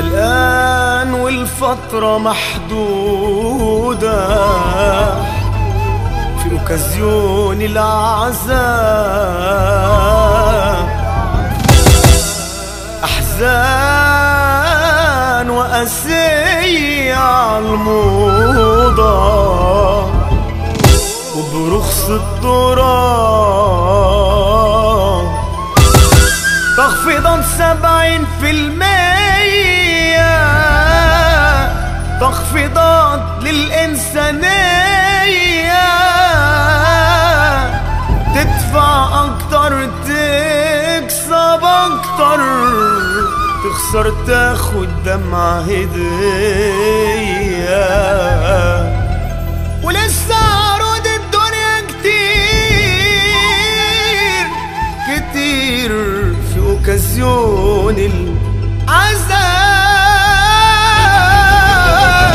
الآن والفترة محدودة في أوكازيون العذاب، أحزان وأسية عالموضة وبرخص التراب، تخفيضا 70%، تخفيضات للإنسانية، تدفع أكتر تكسب أكتر، تخسر تاخد دمعة هدية. ولسه عروض الدنيا كتير كتير في أوكازيون العذاب،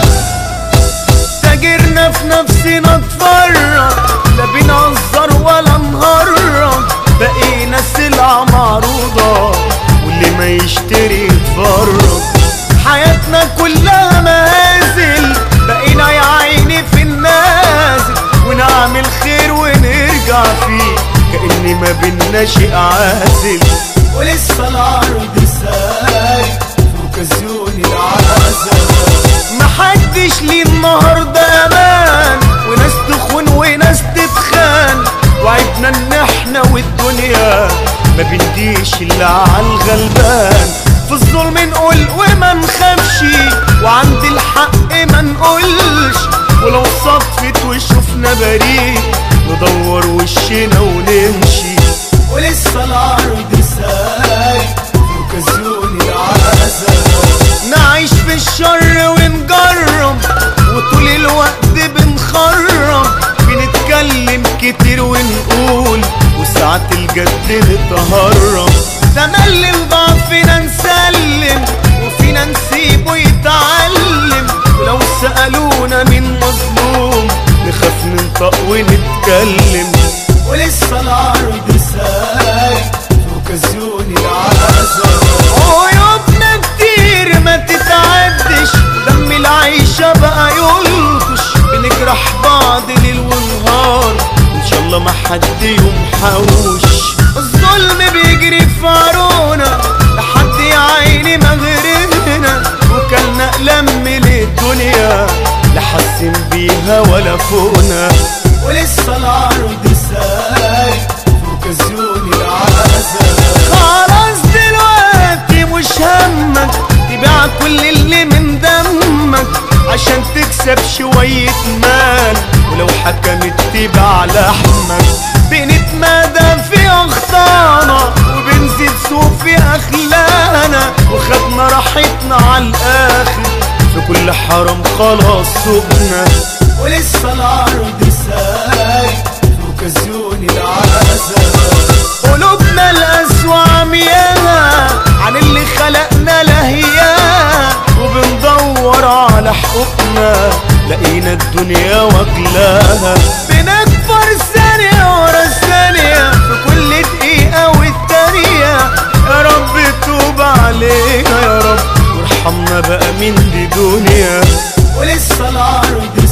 تاجرنا في نفسنا اتفرج، لا بنهزر ولا نهرج، بقينا سلعة معروضة واللي ما يشتري يتفرج. حياتنا كلها مهازل، بقينا يا عيني في النازل، ونعمل خير ونرجع فيه كأن ما بينا شيء عازل. ولسه العرض سايق في أوكازيون العذاب، محدش ليه النهارده امان، وناس تخون وناس تتخان، وعدنا ان احنا والدنيا ما بنديش الا عالغلبان. في الظلم نقول وما نخافش، وعند الحق ما نقولش، ولو صدفت وشوفنا بريء ندور وشنا ونمشي. ولسه العرض سايق في أوكازيون العذاب، نعيش في الشر ونجرب، وطول الوقت بنخرب، بنتكلم كتير ونقول، وساعات الجد نتهرب. تملي لضعفنا نسلم، وفينا نسيبه يتعلم، ولو سألونا مين مظلوم نخاف ننطق ونتكلم. ولسه العرض سايق في أوكازيون العذاب، عيوبنا كتير ما تتعدش، ودم العيشة بقى يلطش، بنجرح بعض ليل ونهار، إن شاء الله ما حد يوم حوش. الظلم بيجري في عرونا لحد يا عيني ما غيرنا، وكلنا أقلام من الدنيا لا حاسين بيها ولا فوقنا. ولسه العرض سايق في أوكازيون العذاب، خلاص دلوقتي مش همك تبيع كل اللي من دمك عشان تكسب شوية مال، ولو حكمت تبيع لحمك. بنتمادى في أخطانا وبنزيد سوء في أخلاقنا، وخدنا راحتنا عالآخر في كل حرام خلاص سوقنا. ولسه العرض سايق في أوكازيون العذاب، قلوبنا القسوة عمياها عن اللي خلقنا لهياها، وبندور على حقوقنا لقينا الدنيا واكلاها. بنكبر ثانية ورا ثانية في كل دقيقة والتانية، يا رب توب علينا يا رب، وارحمنا بقى من دي دنيا. ولسه العرض